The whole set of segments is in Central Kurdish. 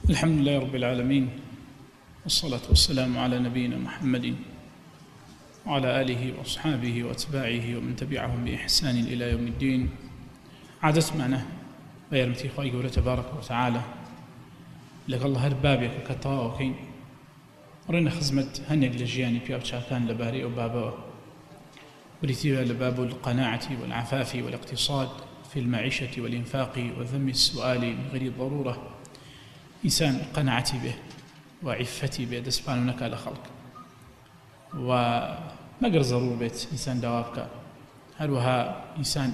الحمد لله رب العالمين، والصلاة والسلام على نبينا محمد وعلى آله وأصحابه وأتباعه ومن تبعهم بإحسان إلى يوم الدين. عادت معنا ويرمتي خواهي قوله تبارك وتعالى لك الله هربابك كطاوكين ورنا خزمت هنق لجياني بياب شاكان لباري أو بابا ورثيها لباب القناعة والعفاف والاقتصاد في المعيشة والإنفاق وذم السؤال من غير ضرورة. إنسان قناعتي به وعفتي به دسبان ونكال خلق ومقر ضرور بيت إنسان دوابك هلوها إنسان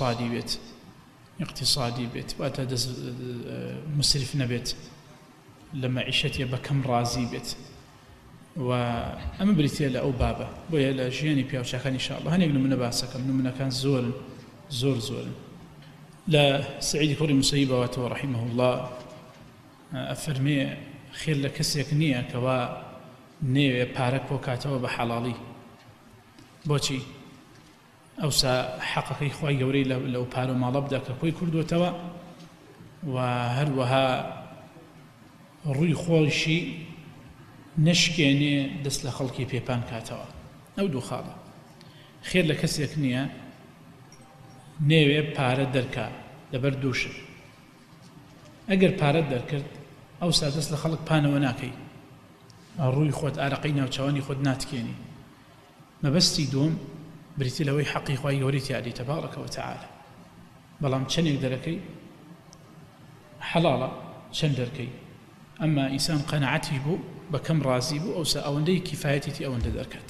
اقتصادي بيت واتا مسرف نبيت لما عيشتي بكم رازي بيت وأما بريتيا لأو بابا بويا لجياني بياو شاكان إن شاء الله هنيقنو من باسك من كان زور لا سعيد كوري مسيبة واتو رحمه الله أفرمي خير لكسيك نية كوا نية بارك وكاتوا بحلالي بوشي أوسا حققي خواهي قوري لو بارو ما لبدا كوي كردو توا وهروها روي خوشي نشكيني دس لخلقي بيبان كاتوا أو دو خالة خير لكسيك نية نية بارك دركا لبردوش ئەگەر پارەت دەرکرد ئەو سادەست لە خەڵک پانەوە ناکەی ڕووی خۆت ئارەقەی ناوچەوانی خۆت ناتکێنی مەبەستی دووەم بریتی لەوەی حەقی خوای گەورەی تیادی تەبارەکە وتەعالە بەڵام چەندێک دەرەکەی حەڵاڵە چەند دەرکەی ئەمما ئینسان قەناعەتی بوو بەکەم ڕازی بوو ئەوسا ئەوەندەی کیفایەتی ئەوەندە دەرکات.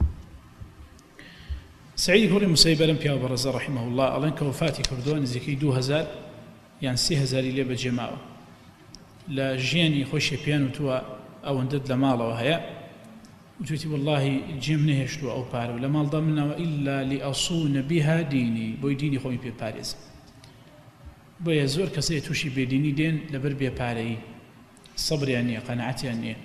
سعید کوڕی مسەیب لەم پیاوە بەڕێزە ڕەحیمەه الله ئەڵێن کە وفاتی کردووە نزیکەی 2000 یان 3000 لێ بەجێماوە لە ژیانی خۆشی پێیان وتووە ئەوەندەت لە ماڵەوە هەیە وتویتی واللهی جێم نەهێشتووە ئەو پارە و لە ماڵدا منەوە ئیلا لئەصوونە بیها دینی بۆی دینی خۆی پێپارێزم. بۆیە زۆر کەسەیە تووشی بێدینی دێن لەبەر بێپارەیی سەبریان نییە قەناعەتیان نییە.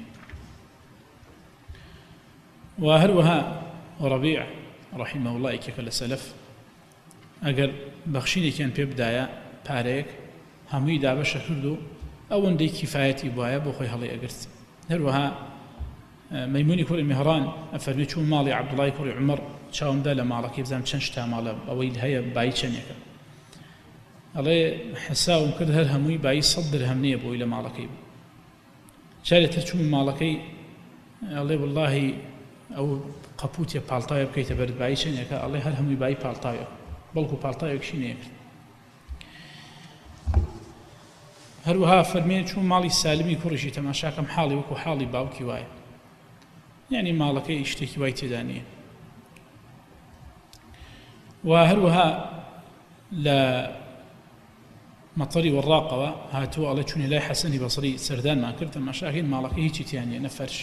و هەروەها ڕەبیع ڕەحیمەه الله یەکێکە لە سەلەف ئەگەر بەخشینێکیان پێ بدایە پارەیەک هەمووی دابەشە کرد و ئەوەندەی کیفایەتی بواە بۆ خۆی هەڵی ئەگرت. هەروەها مەیمونی کوڕی میهڕان ئەفەرمێ چوون ماڵی عەبدوڵای کوڕی عومەر چاومدا لە ماڵەکەی بزانم چەند شتا ماڵە ئەوەی هەیە بای چەندێکە ئەڵێ حساوم کرد هەر هەمووی بای 100 درهم نییە بۆی لە ماڵەکەی بوو. جارێتر چوون ماڵەکەی ئەڵێ واللهی ئەو قەپوتێ پاڵتاوێ بکەیتە بەرد بای چەندێکە ئەڵێ هەر هەمووی بای پاڵتاوێ بەڵکو پاڵتاوێکشی نەیەکرد. هەروەها فەرمێ چوون ماڵی سالمی کوڕیشی تەماشاکەم حاڵی وەکو حاڵی باوکی وایە یعنی ماڵەکەی شتێکی وای تێدا نییە. و هەروەها لە مەطەری وەڕاقەوە هاتووە ئەڵێ چوونی لای حەسەنی بەسری سەردانمان کرد تەماشاکەین ماڵەکەی هیچی تیان نییە، نە فەرش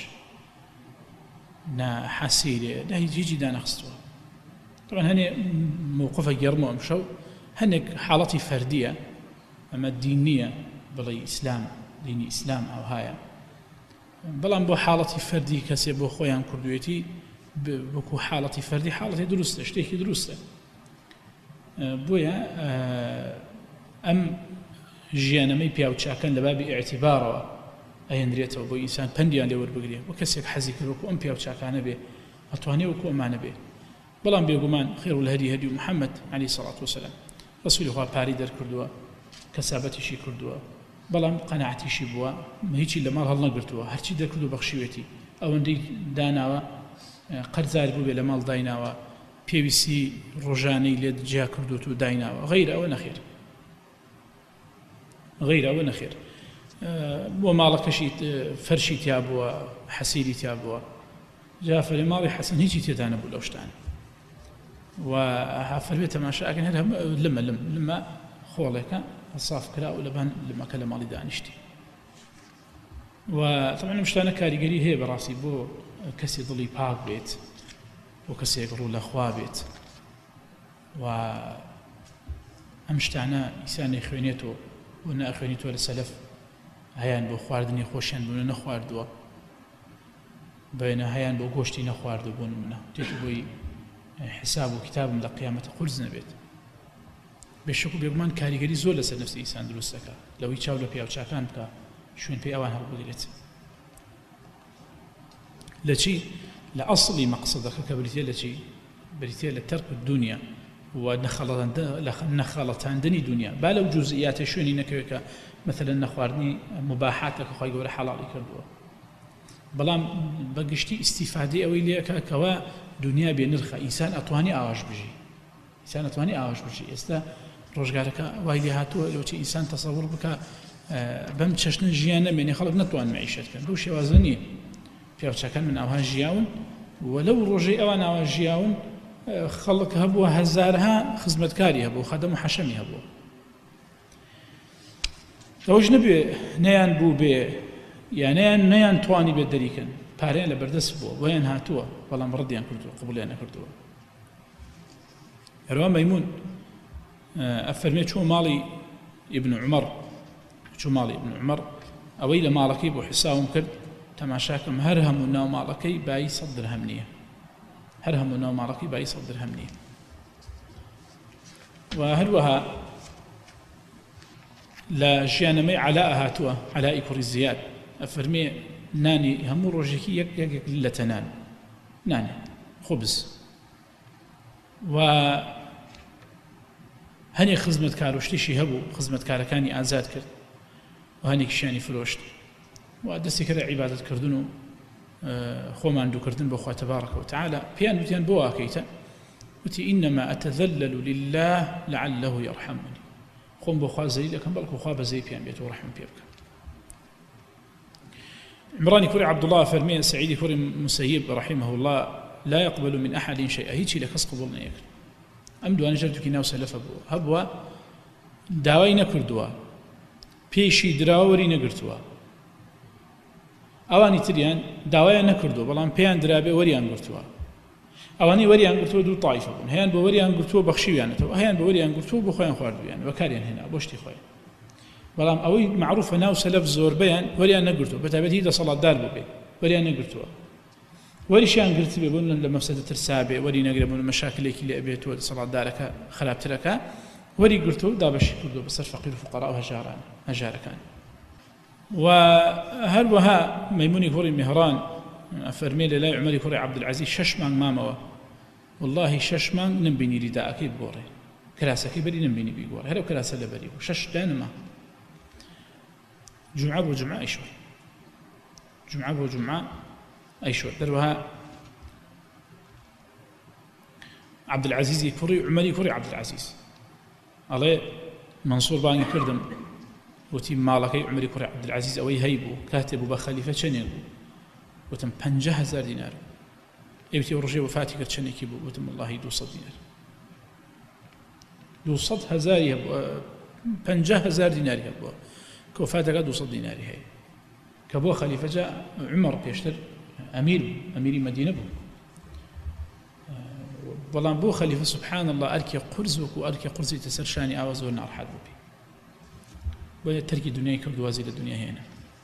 نە حەسیرێ نە هیچی دانەخستووە. طبعا هەنێ مووقفە گەڕمەوە ئەمشەو هەنێک حاڵەتی فەردیە ئەمە دین نییە بڵێ ئیسلام دینی ئیسلام ئەوهایە، بەڵام بۆ حاڵەتی فەردی کەسێ بۆ خۆیان کردوێتی وەکو حاڵەتی فەردی حاڵەتی دروستە شتێکی دروستە. بۆیە ئەم ژیانەمەی پیاوچاکەن لە بابی ئیعتیبارەوە ئەهێنرێتەوە بۆ ئینسان پەندیان لێ وەربگرێ بۆ کەسێک حەزی کرد وەکو ئەم پیاوچاکانە بێ ئەتوانێ وەکو ئەمانە بێ. بەڵام بێگومان خێر الهەدی هەدی محەممەد عەلەیهی سەڵات وسەلام ڕەسوولی خوا پاری دەرکردووە کەسابەتیشی کردووە بەڵام قەناعەتیشی بووە هیچی لە ماڵ هەڵ نەگرتووە هەرچی دەرکردو بەخشیوێتی ئەوەندەی داناوە قەرزار بوو بێ لە ماڵ دایناوە پێویستی ڕۆژانەی لێ جیا کردوت و دایناوە غەیرە ئەوە نەخێر بۆ ماڵەکەشی فەرشی تیا بووە حەسیری تیا بووە جا فەرمێ ماڵی حەسەن هیچی تێدا نەبوو لەو شتانە و فەرمێ تەماشاکەن هەر لمە خۆڵێکە صاف کرا و لەبان لەمەکە لە ماڵی دانیشتی. و طبعا ئەم شتانە کاریگەری هەیە بەڕاستی بۆ کەسێ دڵی پاک بێت بۆ کەسێک ڕوو لە خوا بێت و ئەم شتانە ئینسانی خوێنێتەوە و نەخوێنیتەوە لە سەلەف هەیان بۆ خواردنی خۆشیان بوون نەخواردووە بەیانە هەیان بۆ گۆشتی نەخواردو بوون منە تێت بۆی حساب و کتابم لە قیامەتە قورس نەبێت. بێشک و بێگومان کاریگەری زۆر لەسەر نەفسی ئینسان دروست دەکات لەوەی چاو لە پیاوچاکان بکە شوێن پێی ئەوان هەڵبگرێت لە چی لە ئەسڵی مەقسەدەکە کە بریتێ لە چی بریتێ لە تەرک دنیا و نەخەڵەتاندنی دنیا با لەو جوزئیاتە شوێنی نەکەوێت کە مثلا نەخواردنی مباحاتە کە خۆی گەورە حەڵاڵی کردووە بەڵام بەگشتی ئیستیفادەی ئەوەی لێکە کەوا دنیا بێ نرخە ئینسان ئەتوانی ئاواش بژی ئینسان ئەتوانی ئاواش بژی ئێستا ڕۆژگارەکە وای لێ هاتووە لەوچی ئینسان تەسەوڕ بکە بەم چەشنە ژیان نەمێنێ خەڵک نەتوان معیشەتکەن بەو شێوازە نییە پیاوچەکان من ئەوها ژیاون و لەو ڕۆژەی ئەوان ئاوا ژیاون خەڵک هەبووە هەزارها خزمەتکاری هەبوو خەدەم و حەشەمی هەبووە ئەوش نەبێ نەیان بوو بێ یانیان نەیان توانی بێت دەریکەن پارەیان لە بەردەست بووە ویان هاتووە بەڵام ڕەدیان کردووە قبوڵیان نەکردووە هەروە مەیمون ئەفەرمێ چوو ماڵی ئیبن عومەر ئەوەی لە ماڵەکەی بۆ حساوم کرد تەماشاکەم هەر هەموو ناو ماڵەکەی بای 100 درهم نییە هەر هەموو ناو ماڵەکەی بای 100 درهم نییە و هەروەها لە ژیانەمەی عەلاء هاتووە عەلائی کوڕی زیاد ئەفەرمێ نانی هەموو ڕۆژێکی یەک لە تەنان نانێ خۆبز و هەنێ خزمەتکار و شتێکی هەبوو خزمەتکارەکانی ئازاد کرد و هەنێکیشیانی فرۆشت و دەستی کردە عیبادەتکردن و خۆمان دووکردن بۆ خوا تەبارەکە و تەعالە پێیان وتیان بۆ واکەیتە وتی ئینەما ئەتەذەلل لله لعله يرحمني خۆم بۆ خوا زەلیل دەکەم بەڵکو خوا بەزەی پێیان بێت و ڕەحم پێ بکەم عمرانی کوڕی عەبدوڵڵاه فەرمێ سەعیدی کوڕی مسەیب رحمه الله لا يقبل من أحد شيئا هیچی لە کەس قبوڵ نەیەکرد ئەم دوانە جەردووکی ناو سەلەفە بووە هەبووە داوای نەکردووە پێشی دراوەری نەگرتووە ئەوانی تریان داوایان نەکردووە بەڵام پێیان درابێ وەریان گرتووە ئەوانەی وەریان گرتووە دوو تایفە بوون هەیان بە وەریان گرتووە بەخشیویانەتەوە هەیان بە وەریان گرتووە بۆ خۆیان خواردویان بەکاریان هێنا بۆ شتی خۆیان بەڵام ئەوەی معروفە ناو سەلەف زۆربەیان وەریان نەگرتووە بەتایبەتی هی دەسەڵاتدار بووبێ وەریان نەگرتووە وەریشیان گرت بێ بوون لە مەفسەدە ترسا بێ وەری نەگرێ بوون مەشاکلێکی لێ ئەبێتەوە دەسەڵاتدارەکە خراپترەکە وەری گرتووە دابەشی کردووە بەسەر فەقیر و فوقەرا و هەژارەکان و هەروەها مەیمونی کوڕی میهڕان ئەفەرمێ لە لای عومەری کوڕی عەبدولعەزیز 6 مانگ مامەوە والله 6 مانگ نمبینی ریداءەکەی بگۆڕێ کراسەکەی بەری نمبینی بیگۆڕێ هەرو کراسە لەبەری بوو 6 دانما جمعە بۆ جمعە ئەیشۆر جمعە بۆ جمعە ئەیشۆر دەروەها عەبدولعەزیزی کوڕی عومەری کوڕی عەبدولعەزیز ئەڵێ منسوور بانگی کردم وتی ماڵەکەی عومەری کوڕی عەبدولعەزیز ئەوەی هەیبوو کاتێ بوو بە خەلیفە چەندێک بوو وتم 50,000 دینار ئێوتی ڕۆژێ وفاتی کرد چەندێکی بوو وتم والله 200 دینار 200,000 50,000 دیناری هەبووە کە وفاتەکە 200 دیناری هەیە کە بۆ خەلیفە جا عومەر پێشتر ئەمیری مەدینە بوو بەڵام بۆ خەلیفە سبحان الله ئەرکی قورز وەکو ئەرکی قورزی تەسەر شانی ئاوا زۆر ناڕەحەت بووبی بۆیە تەرکی دنیای کرد وازی لە دنیا هێنا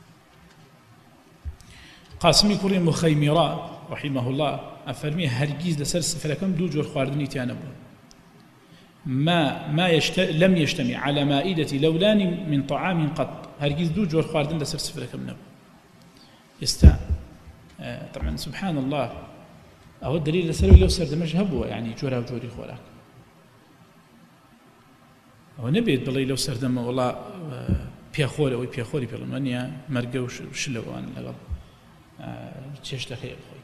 قاسمی کوڕی مخەیمیرا رحمه الله ئەفەرمێ هەرگیز لەسەر سفرەکەم دوو جۆر خواردنی تیان نەبوو لم يجتمع على مائدة لولان من طعام قط هرگیز دوو جۆر خواردن لەسەر سفرەکەم نەبوو ئێستا طبعا سبحان الله ئەوە دلیل لەسەر لەو سەردەمەش هەبووە یعنی جۆرا و جۆری خۆراک ئەوە نەبێت بڵێ لەو سەردەمە وڵا پێخۆرەوەی پێخۆری پێڵم نییە مەرگە و شلەوان لەگەڵ چێشتەکەی بخۆی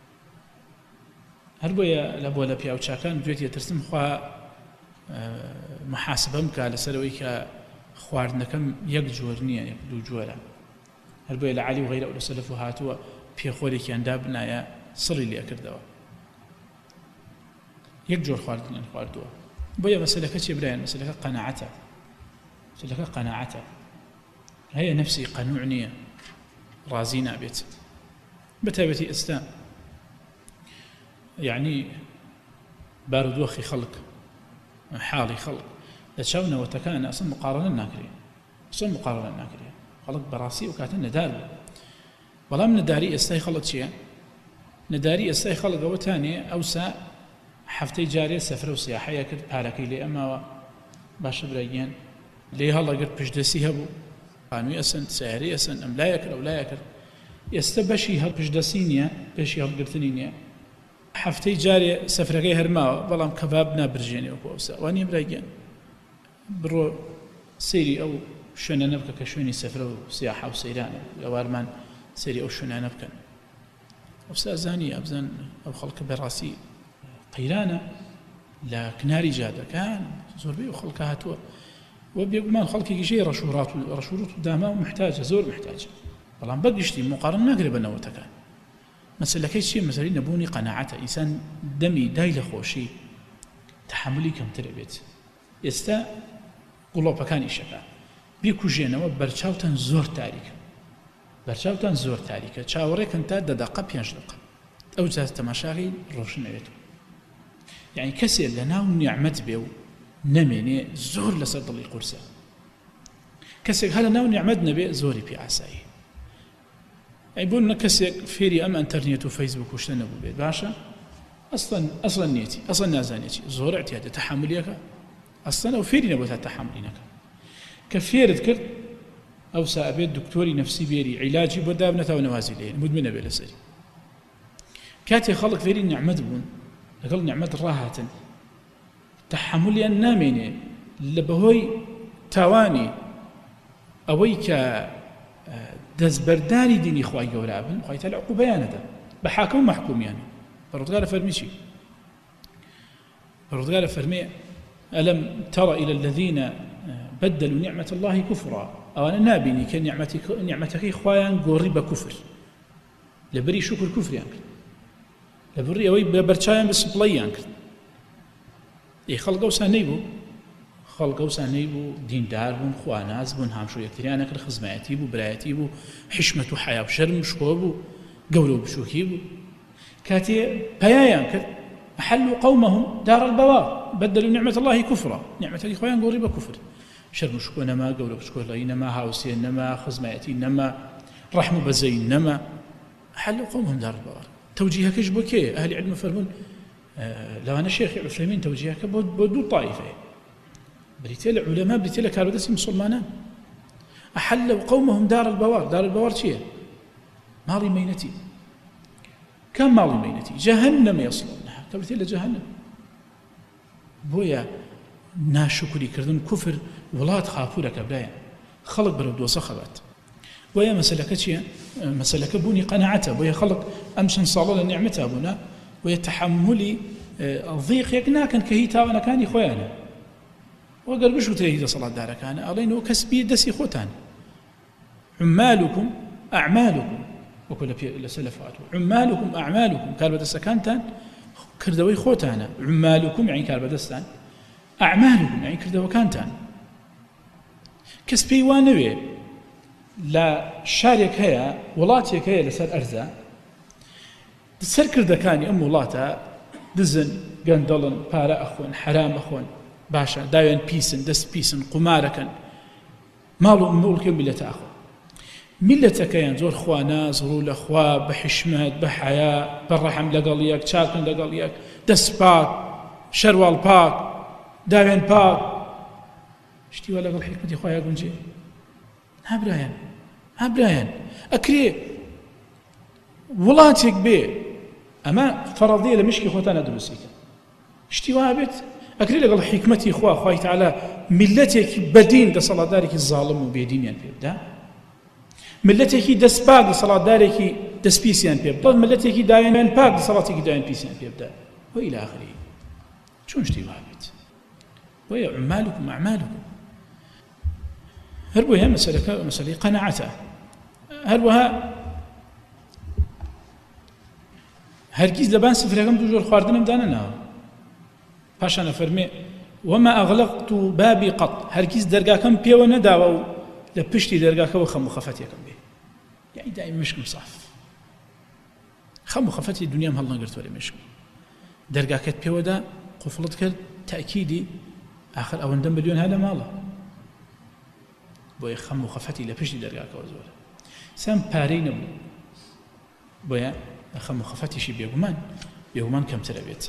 هەر بۆیە لە بۆ لە پیاوچاکان دوێت ترسم خوا محاسبەم کا لەسەرەوەی کە خواردنەکەم یەک جۆر نییە یەک دوو جۆرە هەر بۆیە لە عالی و غەیرە و لە سەلەف و هاتووە پێخۆرێکیاندا بنایە سڕی لێ کردەوە یەک جۆر خواردنیان خواردووە بۆیە مەسەلەکە چێ برایان مەسەلەکە قەناعەتە مەسەلەکە قەناعەتە هەیە نەفسی قەنوع نییە ڕازی نابێت بەتایبەتی ئێستا یعنی بارودۆخی خەڵک حاڵی خەڵک لە چاونەوەتەکان ئەسڵ مقارنە ناکرێ خەڵک بەڕاستی و کاتە نەدار بوو بەڵام نەداری ئێستای خەڵک چییە؟ نەداری ئێستای خەڵک ئەوەتانێ ئەوسا هەفتەی جارێ سەفرە و سیاحەیە کرد پارەکەی لێ ئەماوە باشە برایگیان لێ هەڵەگرت پشتدەستی هەبوو قانوی ئەسن سیارەی ئەسن ئەم لایەکرد ئەو لایەکرد ئێستا بەشی هەڵپشدەسی نییە پێشی هەڵگرتنی نییە هەفتەی جارێ سەفرەکەی هەرماوە بەڵام کەباب نابرژێنێەوە ئەوسا وانە براگەن بڕۆ سەیری ئەو شوێنە بکە کە شوێنی سەفرە و سیاحە و سەیرانە لەوارمان سەیری ئەو شوێنانە بکەن ئەوسا زانی ئەبزان ئەو خەڵکە بەڕاستی قەیرانە لە کناری جادەکان زۆربەی ئەو خەڵکە هاتووە و بێگومان خەڵکێکی ژێ ڕەشوڕات و داما و محتاجە زۆر محتاجە بەڵام بەگشتی مقارن ناگرێ بە نەوەتەکان مەسەلەکەی چییە مەسەلەی نەبوونی قەناعەتە ئینسان دەمی دای لە خۆشی تەحملی کەمترە بێت ئێستا گوڵۆپەکانی شەکە بیکوژێنەوە بەرچاوتان زۆر تاریکە بەرچاوتان زۆر تاریکە چاوەڕێکن تا 10 دقە 5 دقە ئەو جار تەماشاغی ڕۆشنەوێت یعنی کەسێک لە ناو نیعمەت بێ و نەمێنێ زۆر لەسەر دڵی قورسە کەسێک هەر لە ناو نیعمەت نەبێ زۆری پێ ئاسایی ئەی بۆ نە کەسێک فێری ئەم ئەنتەرنێت و فەیسبوک و شتە نەبوو بێت باشە ئەسڵەن نێتی ئەسڵەن نازانێتی زۆر احتیاجە تەحملیەکە ئەسڵەن ئەو فێری نەبوو تا تەحملی نەکە کە فێرت کرد ئەو سابێت دکتۆری نەفسی بێری عیلاجی بۆ دابنێتەوە نەوازی لێن مدمنە بێ لەسەری کاتێک خەڵک فێری نیعمەت بوون لەگەڵ نیعمەت ڕاهاتن تەحملیان نامێنێ لە بەهۆی تاوانی ئەوەی کە دەستبەرداری دینی خوای گەورە بن خوای تەعالی عقوبەیانەدا بە حاکم و مەحکومیانە پەروەردگارە فەرمی چی پەروەردگارە فەرمی ئەلەم تەڕە إلى الذين بدلوا نعمة الله كفرا ئەوانە نابینی کە نیعمەتەکەی خوایان گۆڕی بە کوفر لەبەری شکر کوفریان کرد لەبەری ئەوەی بەرچاویان بە سپڵەییان کرد خەڵکە وسان نەیبوو دیندار بوون خواناز بوون هامشۆ یەکتریانە کرد خزمایەتی بوو برایەتی بوو حشمەت و حیا و شەرم شخۆ بوو گەورە و بچووکی بوو کاتێ پەیایان کرد أحلوا قومهم دار البوار بدلوا نعمة الله كفرا نعمة الله خوایان گۆڕی بە کوفر شەرم و شخۆ نەما گەورە بچکۆڵەیی نەما هاوسێن نەما خزمایەتی نەما ڕەحم و بەزەی نەما أحلوا قومهم دار البوار توجيهكش بۆ کێ ئەهلی علم فەرمون لەوانە شێخی عوسەیمین تەوجیهەکە بۆ دوو طائفەیە بریتێ لە عولەما بریتێ لە کاربەدەستی مسلمانان أحلوا قومهم دار البوار دار البوار چییە ماڵی مەینەتی کام ماڵی مەینەتی جەهەنەم یەصلونها کە بریتێ لە جەهەنەم بۆیە ناشکری کردن کوفر وڵات خاپوورەکە برایە خەڵک بەرەو دۆزەخ خەبات بۆیە مەسەلەکە چییە مەسەلەکە بوونی قەناعەتە بۆیە خەڵک ئەم چەند ساڵە لە نیعمەتا بوونە وهي تحملي ضيق يكناكن كهي تاوانكاني خويانا وقال بشو تريد صلاة داركان ألينو كسبي دسي خوتان عمالكم أعمالكم وكل لسلفات عمالكم أعمالكم كاربة السكانتان كردوي خوتانا عمالكم يعني كاربة دستان أعمالكم يعني كردوي كانتان كسبي وانوي لا شارك هيا ولاتيك هيا لسر أرزا سەرکردەکانی ئەم وڵاتە دزن گەندەڵن پارە ئەخۆن حرام ئەخۆن باشە داوێن پیسن دەست پیسن قومارەکەن ماڵ و مڵکی میلەتە ئەخۆ میلەتەکەیان زۆر خواناز ڕوو لە خوا بە حشمەت بە حیا بە ڕەحم لەگەڵ یەک چاکن لەگەڵ یەک دەست پاک شەروال پاک داوێن پاک شتیوە لەگەڵ حکمەتی خوا یاگونجێ هەبرایەن ئەکرێ وڵاتێک بێ ئەمە فەرەضیە لە مشکی خۆتانە دروستیکە شتی وا بێت ئەکرێ لەگەڵ حکمەتی خوا خوای تەعالی میلەتێکی بەدین دەسەڵاتدارێکی زاڵم و بێدینیان پێ بدە ملەتێکی دەست پاک دەسەڵاتدارێکی دەستپیسیان پێ بدە ملەتێکی داوێنیان پاک دەسەڵاتێکی داوێن پیسیان پێ بدە و إلى آخره چۆن شتی وا بێت وهي عمالكم أعمالكم هەر بۆیە مەسەلەی قەناعەتە هەروەها هەرگیز لەبان سفرەکەم دوو جۆر خواردنم دانەناوە پاشان ئەفەرمێ وما أغلقت بابي قط هەرگیز دەرگاکەم پێوە نەداوە و لە پشتی دەرگاکەوە خەم و خەفەتێکم بێ یعنی دائیم مشکم صاف خەم و خەفەتی دنیام هەڵنەگرتووە لە مشکم دەرگاکەت پێوەدا قوفڵت کرد تەئکیدی آخر ئەوەندەم بەدوێن هە لە ماڵە بۆیە خەم و خەفەتی لە پشتی دەرگاکەوە زۆرە سام پارەی نەبوو بۆیە خەم و خەفەتیشی بێگومان کەمترە بێت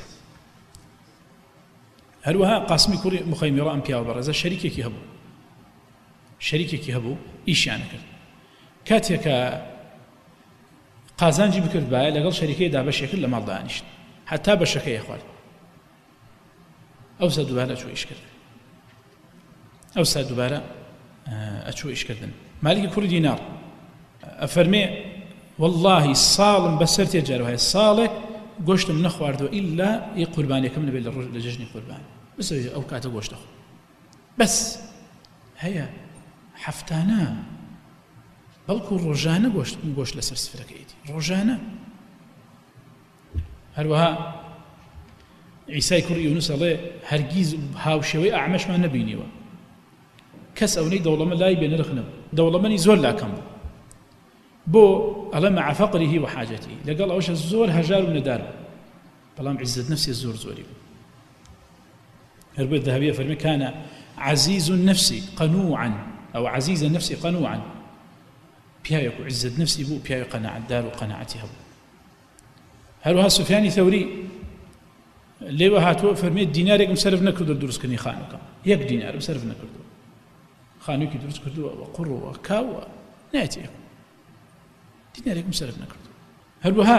هەروەها قاسمی کوڕی مخەیمیڕە ئەم پیاوە بەڕێزە شەریکێکی هەبوو ئیشیان کرد کاتێکە قازانجی بکرد باە لەگەڵ شەریکەی دابەشێ کرد لە ماڵ دانیشت حتا بەشەکەی خوارد ئەوسا دووبارە ئەچوو ئیش کرد ئەوسا دووبارە ئەچوو ئیشکردن مالکی کوڕی دینار ئەفەرمێ واللهی ساڵم بەسەر تێجار وایە ساڵێک گۆشتم نەخواردەوە ئیلا یە قوربانیەکەم نەبێت لە جەژنی قوربان بس ئەو کاتە گۆشتە خۆ بەس هەیە هەفتانە بەڵکو ڕۆژانە گۆشت لەسەر سفرەکەیەتی ڕۆژانە هەروەها عیسای کوڕی یونس ئەڵێ هەرگیز هاوشێوەی ئەعمەشمان نەبینیوە کەس ئەوەی دەوڵەمە لای بێ نرخ نەبوو دەوڵەمەنی زۆر لاکەم بۆ ئەڵێ مع فەقره وحاجەته لەگەڵ ئەوەشە زۆر هەژار و نەدار بەڵام عیزەت نەفسی زۆر زۆری بوو هەر بۆ الذهبي فەرمێ كان عزيز النفس قنوعا أو عزيز النفس قنوعا پیاوێک و عزت نفسی بوو پیاوێک قەناعەتدار و قەناعەتی هەبوو هەروەها سوفیانی ثەوری لێوە هاتووە فەرمێ دینارێکم سەرف نەکردو دروستکردنی خانووکەم یەک دینارم سەرف نەکردو خانووکی دروست کردووە وە قوڕ و کاوە نایەتی دینارێکم سەرف نەکردو هەروەها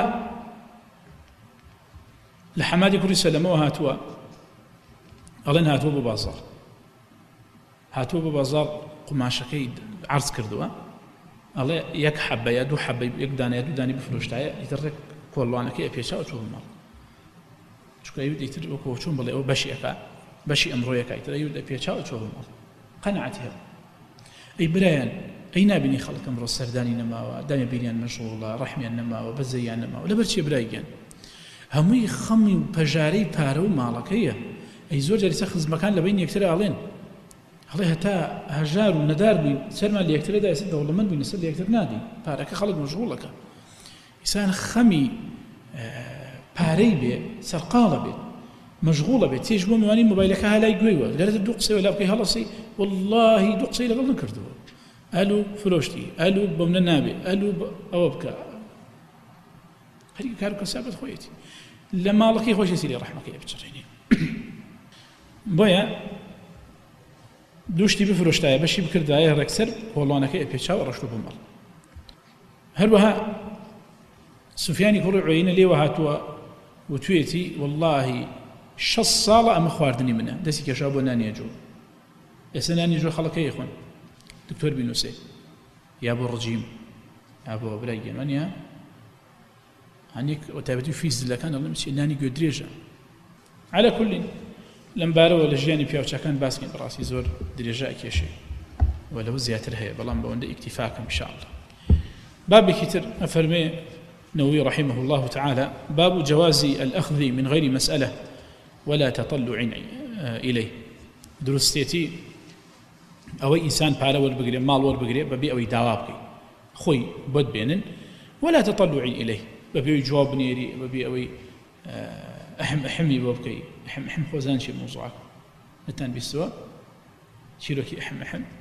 لە حەمادی کوڕی سەلەمەوە هاتووە ئەڵێن هاتووە بۆ بازاڕ هاتووە بۆ بازاڕ قماشەکەی عەرض کردووە ئەڵێ یەک حەبە یا دوو حەبە یەک دانە یا دوو دانی بفرۆشتایە ئیتر کۆڵوانەکەی ئەپێچاوە چۆ بماڵ چونکە ئەویت ئیتر وەکو چوون بڵێ ئەوە بەشیەکە بەشی ئەمڕۆیەکە ئیتر ئەویت ئەپێچاوە چۆ بماڵ قەناعەتی هەبوو ئەی برایان ئەی نابینی خەڵک ئەمڕۆ سەردانی نەماوە دامێ بینیان مەشغوڵە ڕەحمیان نەماوە بەزەیان نەماوە لەبەر چێ برایگەن هەمووی خەمی و پەژارەی پارە و ماڵەکەیە ئەی زۆر جاریسە خزمەکان لە بین یەکتر ئاڵێن هەڵێ هەتا هەژار و نەدار بووین سەرمان لە یەکترەدا ئێستا دەوڵەمەند بووین لەسەر لە یەکتر نادین پارەکە خەڵک مەشغوڵەکە ئینسان خەمی پارەی بێ سەرقاڵە بێت مەشغوڵە بێت تێژ بۆ میوانی مۆبایلەکە هەلای گوێیوە گەرەتە دوو قسەی وەلا بکەی هەڵەسی وەڵڵاهی دوو قسەی لەگەڵ نەکردووە ئەلو فرۆشتی ئەلو بەم نەنابێ ئەلو ئەوە بکە هەریکە کار و کەسابەت خۆیەتی لە ماڵەکەی خۆشەسی لێ ڕەحمەکەی بچڕێنێ بۆیە دوشتی بفرۆشتایە بەشی بکردایە ڕێکسەر کۆڵوانەکەی ئەپێچاوە ڕەشتوو بۆ ماڵ هەروەها سوفیانی کوڕی عوەینە لێوە هاتووە وتوێتی وەڵڵاهی 6 ساڵە ئەمە خواردنی منە دەستی کێشا بۆ نانی جۆ ئێستا نانی جۆ خەڵەکەی خوێن دکتۆر بینوسێ یا بۆ ڕجیم یا بۆ برای گێمانیا هەنێک تایبەتی فیزلەکان دەڵێم چی نانی گوێ درێژە على كل لەم بارەوە لە ژیانی پیاوچەکان باسکەین بەڕاستی زۆر درێژە ئەکێشێ و لەو زیاتر هەیە بەڵام بەوەندە ئیکتیفاکەم إن شاء الله بابێکی تر ئەفەرمێ نووي رحمه الله تعالى باب جواز الأخذ من غير مسألة ولا تطلع إليه درستيتي أو إنسان بارا والبقري مال والبقري ببي أو داوابكي خوي بود بينن ولا تطلع إليه ببي جواب نيري ببي أو أحمي بوبكي أحم خوزان شي موضوعك نتان بالسوا شيروكي أحم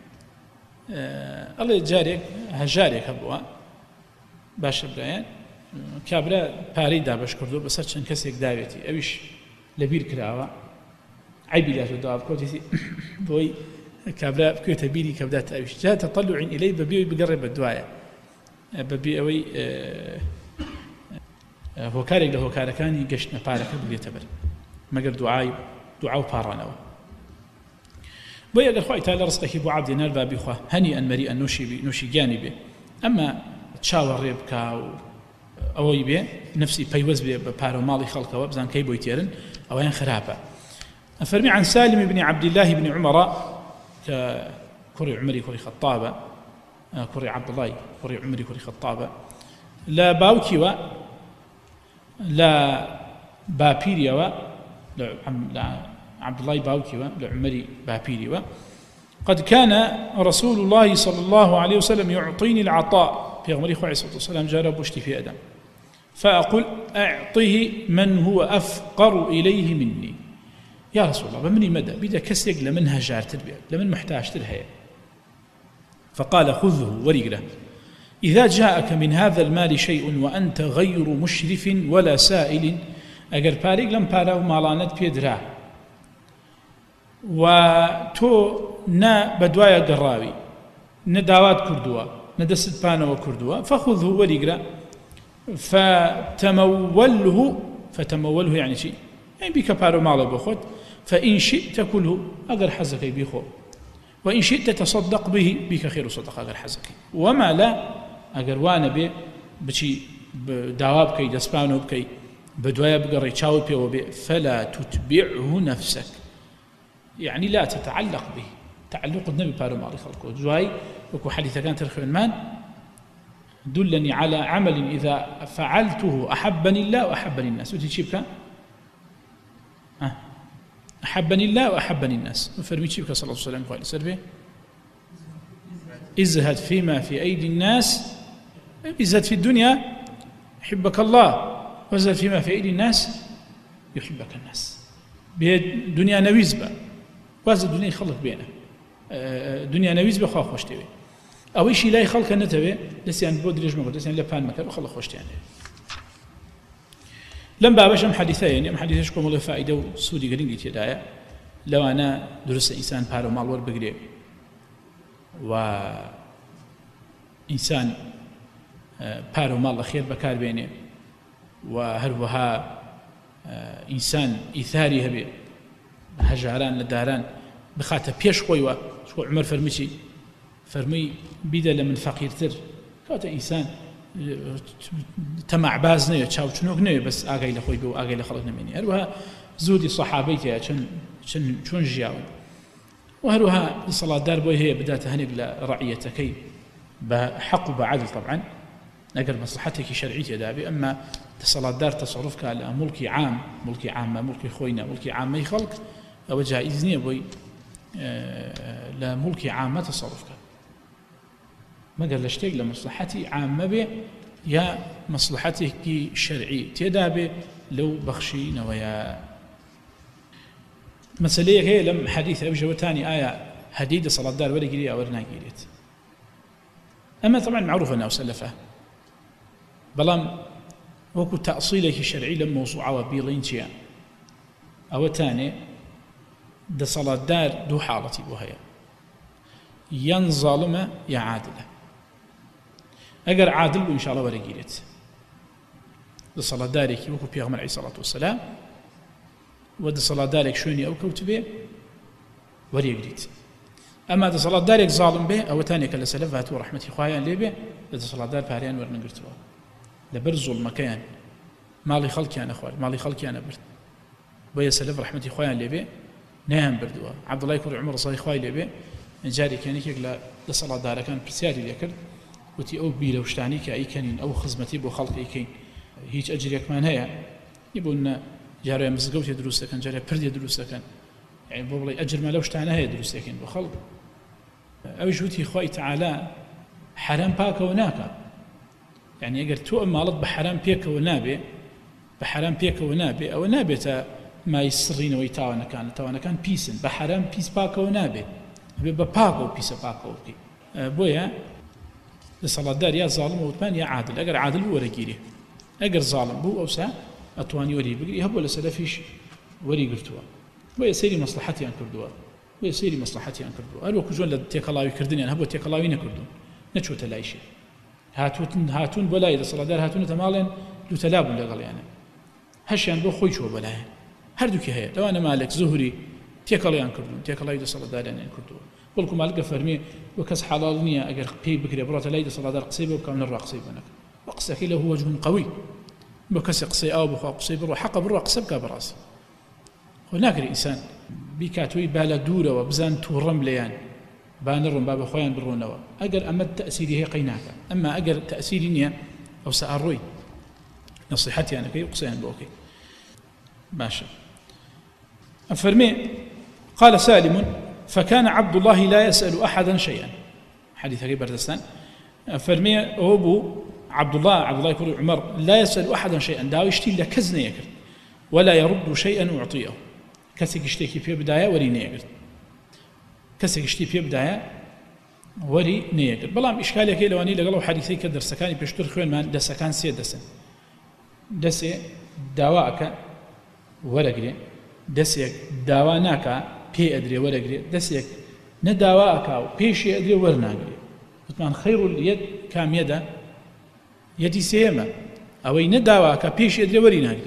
الله جارك هجارك هبوا باش برايان کابرا پارەی دابەش کردو بەسەر چەند کەسێک داوێتی ئەویش لەبیر کراوە عیبی لاتۆ داوا بکەوتێتی بۆی کابرا بکوێتە بیری کە بداتە ئەویش جا تەطەلع ئیلەی بەبێ بگەڕێ بە دوایە بەبێ ئەوەی هۆکارێک لە هۆکارەکانی گەشتنە پارەکە بگرێتە بەر مەگەر دوعا و پاڕانەوە بۆی ئەگەر خوای تاالە ڕزقێکی بۆ عەبدێ نار با بیخوا هەنیئەن مەریئەن نوشی گیانی بێ ئەمما چاوەڕێ بکا و ئەوەی بێ نفسی پەیوەست بێ بە پارە و ماڵی خەڵکەوە بزان کەی بۆی تێرن ئەوەیان خراپە ئەفەرمی عن سالم بن عبد الله بن عمر كوري عمري كوري خطابة كوري عبد الله كوري عمري كوري خطابة لا باوكيوا لا بابيريوا لا عبد الله باوكيوا لعمري بابيريوا قد كان رسول الله صلى الله عليه وسلم يعطيني العطاء في غمري عليه الصلاة والسلام جارب وشتي في أدم فأقول أعطه من هو أفقر إليه مني يا رسول الله بمني مدى بدا كسيق لمنها جار تربية لمن محتاج ترهية فقال خذه ورقله إذا جاءك من هذا المال شيء وأنت غير مشرف ولا سائل أجر باريق لم بارا مالانت بيدرا وتو نا بدوايا قراوي نداوات كردوا ندست بانوا وكردوا فخذه وليقرا فتموله يعني شيء يعني بك بارو مال بخود فإن شئت كله أجر حزك بيخو وإن شئت تصدق به بك خير صدقة أجر حزك وما لا أجر وانا به بشي بدواب كي دسبانو بكي بدوايا بقري تشاو بي فلا تتبعه نفسك يعني لا تتعلق به تعلق النبي بارو مال خلقه جواي وكو حديث كان ترخي مان دلني على عمل إذا فعلته أحبني الله وأحبني الناس وتشيبك أحبني الله وأحبني الناس وفرمي شيبك صلى الله عليه وسلم قال سربي ازهد فيما في أيدي الناس ازهد في الدنيا يحبك الله وازهد فيما في أيدي الناس يحبك الناس دنيا نويزبة وازهد الدنيا يخلق بينه دنيا نويزبة خواه خوشتوي أو شيء لا يخلق نتبه لسيان بود ليش مقدر لسيان لبان مكان وخلق خوشتي عنده لم بابشم حديثين يوم حديثش كم الله فائدة وسودي قرينجي تدايا لو أنا درس إنسان بارو مال ور بقري و إنسان بارو مال خير بكار بينه وهروها إنسان إثاري هبي هجاران لداران بخاطر بيش خويوا شو عمر فرمشي فرمي بدل من فقيرتر كاتا إنسان تمع بازنية تشاو شنوك نية بس آقاي لخوي بو آقاي لخلقنا مني هروها زودي صحابيتي شون جياون وهروها الصلاة دار بوي هي بدات هنق لرعيتكي بحق وبعدل طبعا نقل مصلحتك شرعية دابي أما الصلاة دار تصرفك على ملكي عام ملكي عامة ملكي خوينا ملكي عامة يخلق أو جائزني بوي لملكي عامة تصرفك ما قال لشتيق لمصلحتي عامة به يا مصلحتك شرعي تدابه لو بخشي نويا مسألة هي لم حديث أبي جوتاني آية هديد صلاة دار ولا قرية أو رنا قريت أما طبعا معروف أنه سلفه بلام وكو تأصيله الشرعي لم موضوع وبيلين شيئا أو تاني ده صلاة دار دو حالتي بوهيا ين ظالمة يا عادلة أجر عادل وإن شاء الله ورقيلت لصلاة دارك وكو بيغمر عليه الصلاة والسلام ود صلاة دارك شوني أو كوتبه ورقيلت أما ده صلاة دارك ظالم به أو تاني كلا سلفات ورحمة إخوائي لي به ده صلاة دار باريان ورنقرتوا لبرزو المكان مالي خلقي أنا أخوال مالي خلقي أنا برد ويا سلف رحمة إخوائي لي به نعم بردوا عبد الله يكون عمر صلى إخوائي لي به جاري كان يقول لصلاة دار كان برسياري ليكر وتي أو بيلو شتاني كأي كانين أو خزمتي بو خلق أي كين هيج أجريك من هيا يبون جاري مزقوت يدرس كان جاري برد يدرس كان يعني بقولي أجر ما لو شتاني هيا يدرس كين بو خلق أو جوتي إخوائي تعالى حرام باك وناكا يعني أجر تو مالط بحرام بيك ونابي بحرام بيك ونابي أو نابي ما يسرين ويتاوانا كان بيسن بحرام بيس باك ونابي بباكو بيسا باكو بويا لصلاة دار يا ظالم وثمان يا عادل أجر عادل هو رجيله أجر ظالم بو أوسع أتواني وري بقري يهب ولا سلفيش وري قرتوا بويا سيري مصلحتي عن كردوا بويا سيري مصلحتي عن كردوا ألو كجول لتيك الله يكردني أنا هبوا تيك الله وين كردون نشوف تلايشة هاتون بلا إذا صلاة دار هاتون تمالين دو تلاب ولا قال يعني هشيان بو خوي شو بلا هردو كي هي لو أنا مالك زهري تيك الله ينكردون تيك الله يدي صلاة دار ينكردون قولكم مالك فرمي وكس حلال نية أجر بي بكري برات لا يدي صلاة دار قصيبة وكامل الرقصيبة هناك وقصك له هو وجه قوي بكس قصي أو بخوا قصيبة وحق بالرقص بكا براس هناك الإنسان بكاتوي بالا دورة وبزان تورم ليان بانرم باب خوان برونوا أجر أما التأثير هي قيناك أما أجر تأثير نية أو سأروي نصيحتي أنا كي قصيان بوكي ماشي أفرمي قال سالم فكان عبد الله لا يسأل أحدا شيئا حديث أبي بردستان فرمي أبو عبد الله يقول عمر لا يسأل أحدا شيئا داو يشتي لكزن يكر ولا يرد شيئا ويعطيه كسك يشتكي في بداية وري نيكر كسك يشتي في بداية وري نيكر بلام إشكالي كي لواني لقلو حديثي كدر سكاني بيشتر خوين مان دسكان سي دسن دواءك ورقري دسك دواء ناكا پی ادری ورگری دستیک نداوا اکاو پیشی ادری ورناگری وتمان خير اليد كام يدا يدي سيما أو ينداوا كبيش يدري ورينا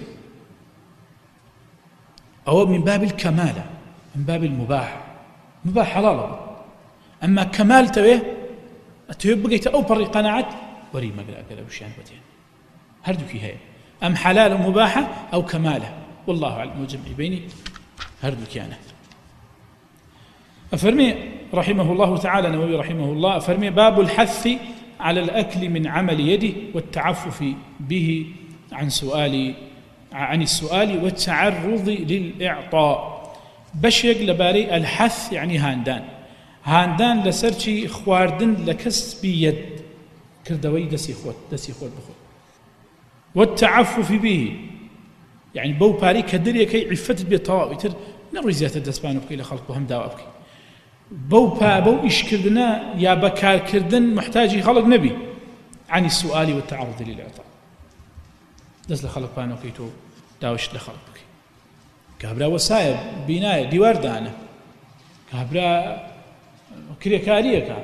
أو من باب الكمالة من باب المباح مباح حلال أما كمال توي بقيت أو بري قناعات وري مقلا بشيان بتين هردوكي هي أم حلال مباحة أو كمالة والله أعلم وجمع بيني هردوكي أنا أفرمي رحمه الله تعالى نووي رحمه الله أفرمي باب الحث على الأكل من عمل يده والتعفف به عن السؤال والتعرض للإعطاء بشيق لباري الحث يعني هاندان لسرشي خواردن لكسب يد كردوي دسي خود بخود والتعفف به يعني بو باري كدري كي عفت بطواوي تر نروي زيادة دسبانو بكي لخلق وهم داوا بكي بو إيش كردنا يا بكار كردن محتاجي خلق نبي عن السؤال والتعرض للإعطاء دس لخلق بانو كيتو داوش لخلق بكي كابرا وسايب بناية ديوار دانا كابرا كريكاريكا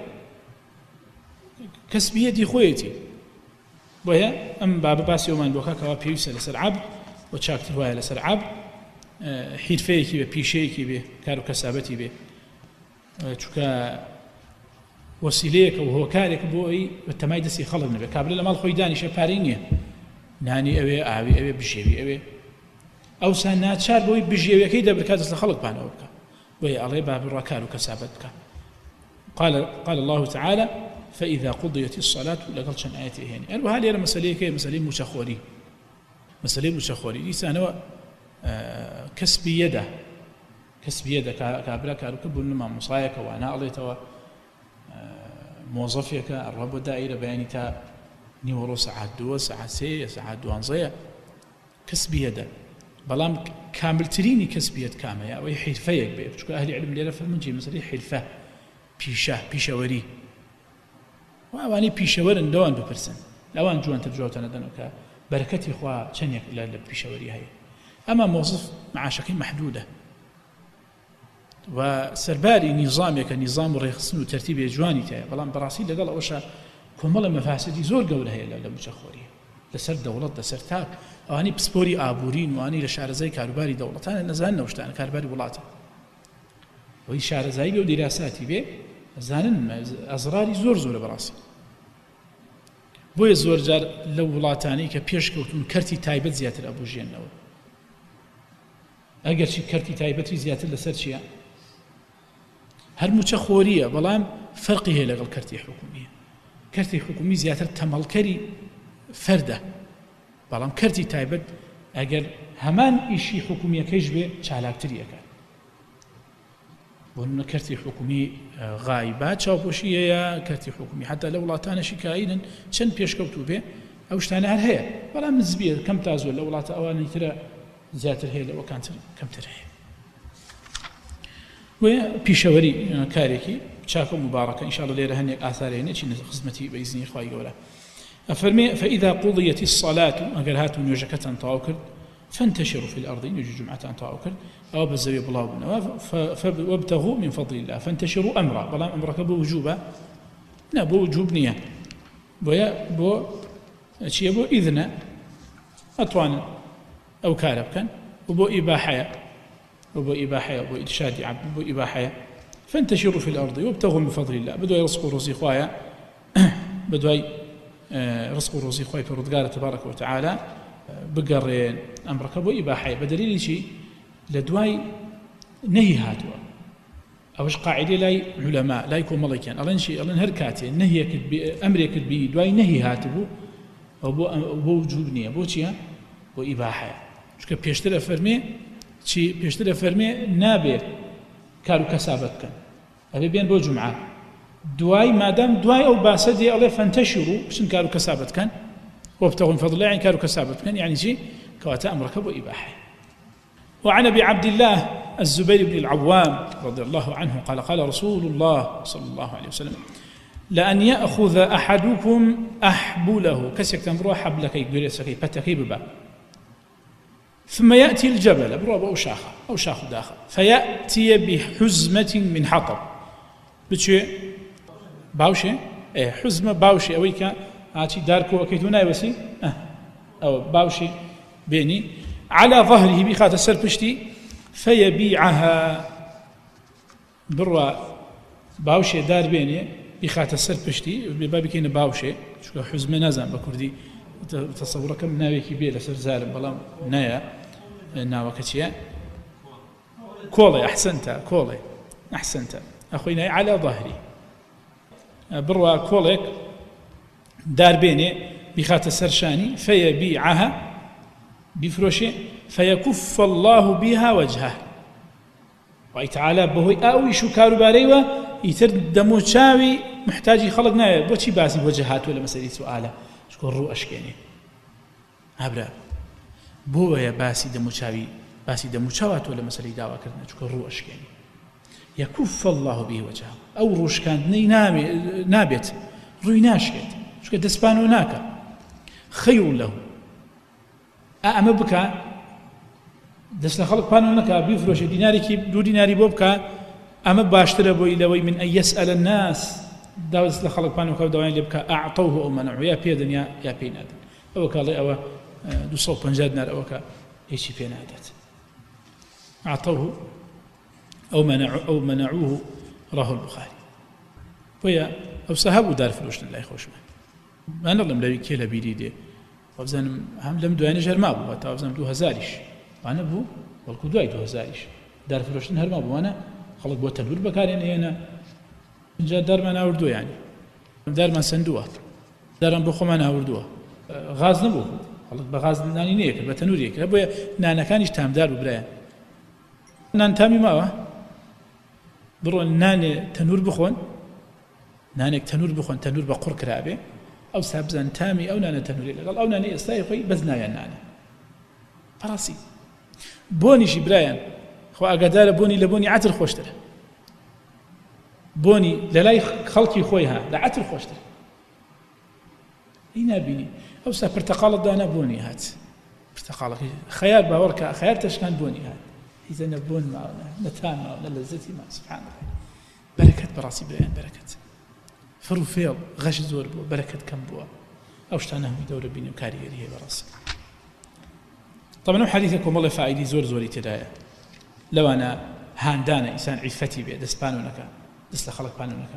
كسبية دي خويتي وهي أم باب باسي ومان بوكا كوا بيوسا لسر عبد وشاكتر وهي لسر عبد حرفيكي بيشيكي به كارو كسابتي به چوكا وسيليك وهو كارك بوئي والتمايدسي خلق نبي كابل لما الخويداني شبارينيه ناني أوي بجيوي أوي أو سانات شار بوي بجيوي كيدا بركاتس لخلق بانه بكا وهي الله باب الركار كسابتك قال الله تعالى فإذا قضيت الصلاة لقل شن آياته هنا وهذه أنا مسألة مشخوري لسانه كسب يده كابلا كاركب النما مصايك وانا الله موظفك الرب دائرة بيانتا نيورو ساعات 2 ساعات 3 ساعات 2 كسب يده بلام كامل تريني كسبيت كامل يا وي حرفيك بيه شكو اهل علم اللي رفع منجي مسألة حرفة بيشاوري وأواني بيشاورن دوان ببرسن لوان جوان ترجوتنا دنوكا بركتي إخوة شنيك إلا بيشاوري هاي أما موظف معاشك محدودة وسرباري نظامك نظام ريخصن وترتيب جواني تاعي بلان براسي لقال أوشا كمال مفاسدي زور قولة هي لمشخوري لسر دولة لسر تاك أواني بسبوري آبورين وأني لشارزي كاروباري دولتان نزالنا وشتان كاروباري ولاتا وهي شارزي بي ودراساتي بي زانن أزراري زور براسي بۆیە زۆر جار لەو وڵاتانەی کە پێش کەوتون کەرتی تایبەت زیاتر ئەبژێنەوە ئەگەرچی کەرتی تایبەتی زیاتر لەسەر چییە هەر موچە خۆریە بەڵام فەرقی هەیە لەگەڵ کەرتی حکومیە کەرتی حکومی زیاتر تەمەڵکەری فەردە بەڵام کەرتی تایبەت ئەگەر هەمان ئیشی حکومیەکەیش بێ چالاکتری ئەکات بۆ کەرتی حکومی غایبات چاوپۆشیەیە کەرتی حکومی حتا لە وڵاتانەشی کاینن چەند پێشکەوتوو بێ ئەو شتانە هەر هەیە بەڵام نزبیە کەم تا زۆر لە وڵاتە ئەوانەی ترە زیاتر هەیە لەوەکانتر کەمتر هەیە وێ پیشەوەری کارێکی چاکە و مبارەکە ئینشاءالله لێرە هەندێک ئاثارێنێ چی خزمەتی بەئیزنی خوای گەورە ئەفەرمێ فإذا قضيت الصلاة ئەگەر هاتوو نوێژەکەتان تەواو کرد فانتشروا في الأرض نجي جمعة طاوكر أو بالزوية بلاوبنا وابتغوا من فضل الله فانتشروا أمرا بلام أمرك بوجوبة لا بوجوب نية بو إذن أطوان أو كارب كان وبو إباحية وبو إرشاد عبد وبو إباحية فانتشروا في الأرض وابتغوا من فضل الله بدوا يرزقوا رزق خوايا بدوا رزقوا رزق خوايا في رزقاره تبارك وتعالى بقرين أمرك بو إباحية بدليل شيء لدواي نهي هاتوا أوش قاعدة لاي علماء لا يكون ملكيان ألين شيء ألين هركاتي نهي أمرك بي دواي نهي هاتوا أو بو وجوبنية بو شيء بو إباحية شو كبيشتري فرمي شيء بيشتري فرمي نابي كارو كسابت كان أبي بين بو جمعة دواي ما دام دواي أو باسدي الله فانتشروا بشن كارو كسابت كان وابتغوا من فضل الله يعني كانوا كسابت كان يعني شيء كواتا أمرك وإباحة وعن أبي عبد الله الزبير بن العوام رضي الله عنه قال رسول الله صلى الله عليه وسلم لأن يأخذ أحدكم أحبله كسيك تنبروا حبلك يقول يسكي بتكي ببا ثم يأتي الجبل بروا أو شاخ داخل فيأتي بحزمة من حطب بتشي باوشي حزمە باوشی ئەوەی کە ئاچی دارکۆکەیت و نایوەسی ئەوە باوشی بێنی على ظهره بخاتە سەر پشتی فيبيعها بڕوا باوشێ دار بێنێ بخاتە سەر پشتی بێ بکەینە باوشێ چونکە حزمە نازان بە کوردی تەسەوڕەکەم ناوێکی بێ لەسەر زارم بەڵام نایە ناوەکە چییە کۆڵێ ئەحسەنتە ئەخۆی نای على ظهری بڕوا کۆڵێک دار بێنێ بخاتە سەر شانی فيبيعها بفرۆشێ فيكف الله بها وجهه وای تعالی بەهۆی ئاویش و کاروبارەیەوە ئیتر دەموچاوی محتاجی خەڵک نایە بۆچی باسی وەجه هاتووە لە مەسەلەی سوئالە چکۆ ڕوو ئەشکێنێ هەبرا بۆ وەیە باسی دەموچاواتوە لە مەسەلەی داواکردن چکۆ ڕوو ئەشکێنێ يكف الله به وجهه ئەو ڕۆژکاندنەی نابێت ڕووی ناشکێت چکە دەسپانەوە ناکە خەیر له ئەمە بکە دەست لە خەڵک پانەوە نەکا بیفرۆشێ دینارێکی 2 دیناری بۆ بکە ئەمە باشترە بۆی لەوەی من ئەن يسأل الناس دەست لە خەڵک پانەوە کە داوای لێ بکە ئەعطوه ئەو مەنعوه یا پێدەن یا پێی نادەن ئەوە کاڵێ ئەوە 250 دینار ئەوە کە هیچی پێ نادێت ئەعطوه أو منعوه رواه البخاري ويا أو سهبوا دار فلوشنا لا يخوشنا ما نظلم لو كيلا بيريدي وابزان هم لم دواني جرما بو تا وابزان 2000 وانا بو والكو دوای 2000 دار فلوشنا هرما بو وانا خلق بو تدور بكارين هنا جا دار ما ناوردو يعني دار ما سندوه دارم بو خو ما ناوردوه غاز نبو خلق بغاز ناني نيك بتنور يك ابو نانا كانش تام دار وبرايا نان تامي ما بڕۆن نانێ تەنور بخۆن نانێک تەنور بخۆن تەنور بە قوڕ کرابێ ئەو سابزان تامی ئەو نانە تەنوری لەگەڵ ئەو نانی ئێستای خۆی بەس ناویان نانە بەڕاستی بۆنیشی برایان خۆ ئاگادارە بۆنی لە بۆنی عەتر خۆشترە بۆنی لە لای خەڵکی خۆی ها لە عەتر خۆشترە هی نابینی ئەو سا پرتەقاڵت دانا بۆنی هات پرتەقاڵەکەی خەیار باوەڕکە خەیار تەشکان بۆنی هات إذا نبون معنا نتان معنا لذتي ما سبحان الله بركة براسي بريان بركة فروفيل غش زور بو بركة كم بو أوشتانهم يدور بيني وكاريري هي براسي طبعا حديثكم والله فائدي زوري تدايا لو أنا هاندانا إنسان عفتي بي دسبانو نكا دس لخلق بانو نكا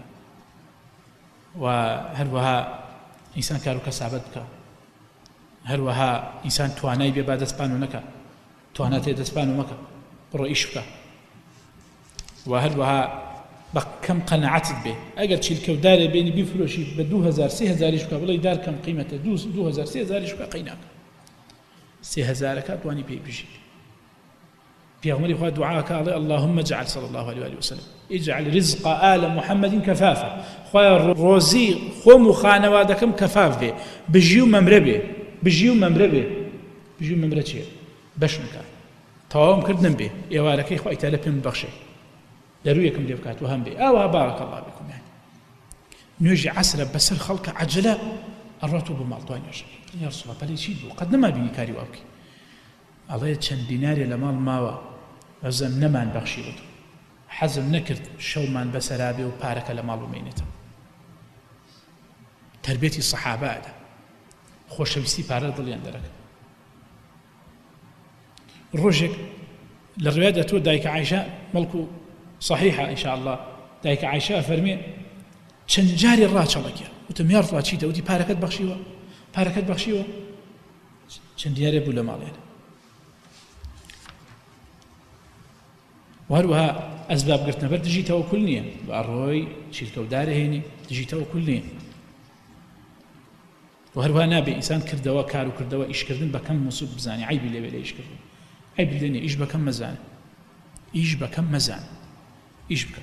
وهروها إنسان كارو كسابتك هروها إنسان تواناي بي بعد دسبانو نكا تواناتي دسبانو مكا بڕۆ ئیش بکە و هەروەها بە کەم قەنەعەتت بێ ئەگەر چیلکەوتدارێ بێنی بیفرۆشی بە 2000 3000 بکە بڵێ دار کەم قیمەتە 2000 3000 بکە قەی ناکە 3000 توانی پێی بژی پێغەمبەری خوا دوعاکە ئەڵێ اللهم اجعل صلى الله عليه وآله وسلم اجعل رزق آل محمد كفافا خوا ڕۆزی خۆم و خانەوادەکەم کەفاف بێ بژی و مەمرە بێ بژی و مەمرە چییە بەش نکە تەواوم کردنم بێ ئێوارەکەی خۆی تەلە پێم بەخشێ دەرویەکم لێ بکات و هەم بێ ئاوا بارەکە الله بکم يعني نوێژی عەسرە بەسەر خەڵکە عەجەلە ئەڕاتوە بۆ ماڵ دوای نوێژ یا ڕەسوڵ الله پەلەی چیت بوو قەت نەمابینی کاری وا بکەی ئەڵێ چەند دینارێ لە ماڵ ماوە ئەزەم نەمان بەخشیوەت حەزم نەکرد شەومان بەسەرا بێ و پارەکە لە ماڵ بمێنێتەوە تربێتی سەحابەیە خۆشەویستی پارە دڵیان دەرەکە ڕۆژێک لە ڕوایەت دەتوە دایکە عایشە مەڵکو صحیحە ئینشاء الله دایکە عایشە فەرمێ چەند جاری ڕاچەڵەکە وتم یا ڕەسوڵ چیتە وتی پارەکەت بەخشیوە چەند دیارێ بوو لە ماڵێنە وهروها ئەسباب گرتنەبەر دژی تەوەکول نییە بەڕۆی چیرکەوتدارە هێنی دژی تەوەکول نییە وهروها نابێ ئینسان کردەوە کار و کردەوە ئیشکردن بەکەم موسوب بزانێ عیبی لێوێ لە ئیشکردن عیب لێنێ ئیش بەکەم مەزانێ إيش بك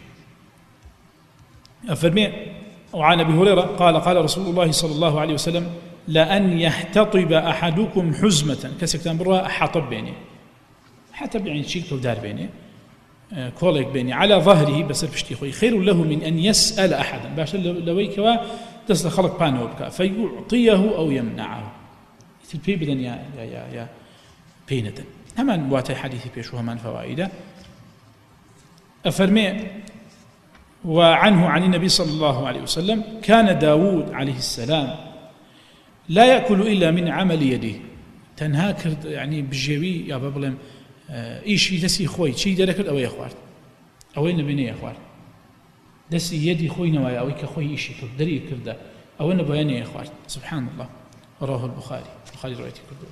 أفرمي وعن أبي هريرة قال رسول الله صلى الله عليه وسلم لأن يحتطب أحدكم حزمة كسكتان برا حطب بيني حطب يعني شيء كودار بيني كوليك بيني على ظهره بس بشتي خوي خير له من أن يسأل أحدا باش لويك تسل خلق بانه بك فيعطيه أو يمنعه يتلبي بدن يا بينة همان واتي حديثي بيشو همان فوائده أفرمي وعنه عن النبي صلى الله عليه وسلم كان داود عليه السلام لا يأكل إلا من عمل يده تنها كرد يعني بجوي يا بابلم إيشي دسي خوي شي دركت أو يخوار أو نبيني يخوار دسي يدي خوي نوايا أو كخوي إيشي كرد دري كرده أو نبيني يخوار سبحان الله رواه البخاري روايتي كردو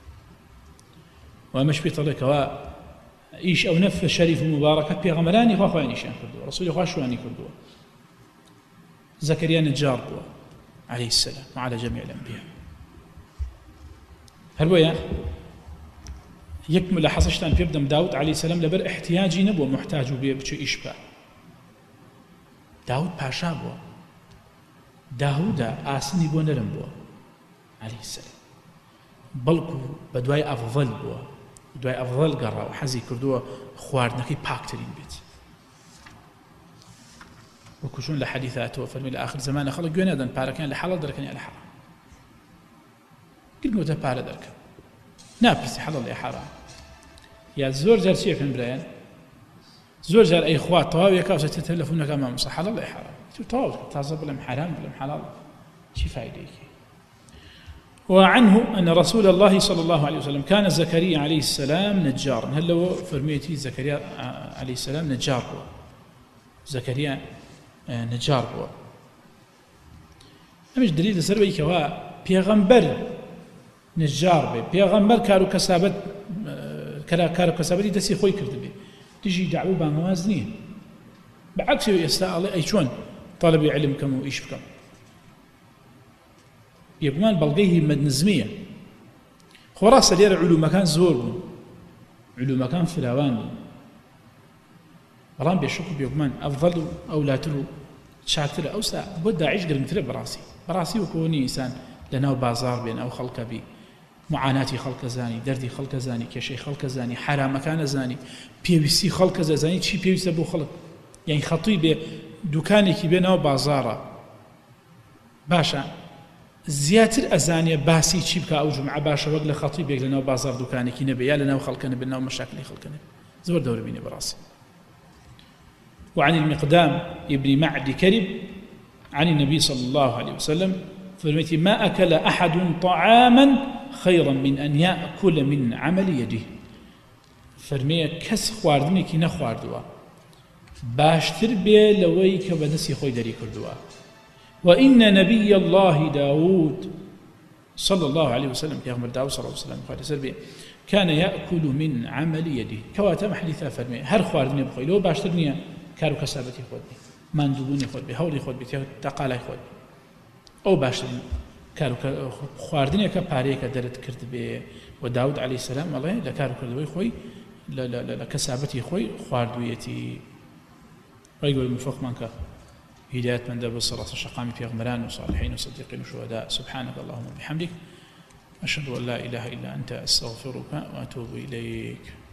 ومش بيطلق إيش أو نف شريف مباركة بيغمراني خواهي نشان كردو رسول الله شواني كردو زكريا نجار بوا عليه السلام وعلى جميع الأنبياء هربويا يكمل حصشتان بيبدأ داود عليه السلام لبر احتياجي نبوه محتاج بيبتشو إيش با داود باشا بوا داود آسني بوا نرم بوا عليه السلام بلكو بدواي أفضل بوا بدواي أفضل قرأ وحزي كردوه خواردنكي باكترين بيت وكشون لحديثاته وفرمي لآخر زمان خلق جوانا دان باركان لحلال دركني على حرام قلت له بارا درك نابرسي حلال يا حرام يا زور جار شيء فين برايان زور جار أي خوات طواو يكاوسة تتلفونك أمام مصر حلال يا حرام طواو تعزب بلهم حرام بلهم حلال شي فايديك وعنه أن رسول الله صلى الله عليه وسلم كان زكريا عليه السلام نجارا هل لو فرميتي زكريا عليه السلام نجار بوا زكريا نجار بوا أمش دليل سربي كوا بيغمبر نجار بي بيغمبر كارو كسابتي دسي خوي كرد بي تجي دعوة بانوازنية بعكس يستاء الله أي شون طلب علم كم وإيش بكم يبمان بلغيه مدنزمية خلاص لير علوم كان زور علوم كان فلاوان رام بيشوف بيبمان أفضل أو لا تلو شاكتر أو سا بدا عيش قرن مثل براسي وكوني إنسان لنا بازار بين أو خلق بي معاناتي خلق زاني دردي خلق زاني كشي خلق زاني حرام كان زاني بي خلق زاني شي بي سبو خلق يعني خطيب دكاني كي بينه بازارة باشا زياتر أزانية باسي تشيبك أو جمعة باشا وقل خطيب يقلنا بازار دكاني كي نبي يا لنا وخلقنا بنا ومشاكل خلقنا زور دور بيني براسي وعن المقدام ابن معد كرب عن النبي صلى الله عليه وسلم فرميت ما أكل أحد طعاما خيرا من أن يأكل من عمل يده فرمي كس خواردني كي نخواردوا باشتر بي لويك بدسي خوي دري كردوا وإن نبي الله داود صلى الله عليه وسلم يغمر داود صلى الله عليه وسلم كان يأكل من عمل يده كواتا محدثا فرمي هر خواردني بخوي لو باشترني كارو كسابتي خود بي مندوبوني خود بي هولي خود بي تقالي خود أو باشترني كارو خواردني كباريك درت كرت بي وداود عليه السلام الله لكارو كردوي خوي لكسابتي خوي خواردويتي ويقول المفق منك هدايات من دب الصلاة الشقام في غمران وصالحين وصديقين وشهداء سبحانك اللهم وبحمدك أشهد أن لا إله إلا أنت أستغفرك وأتوب إليك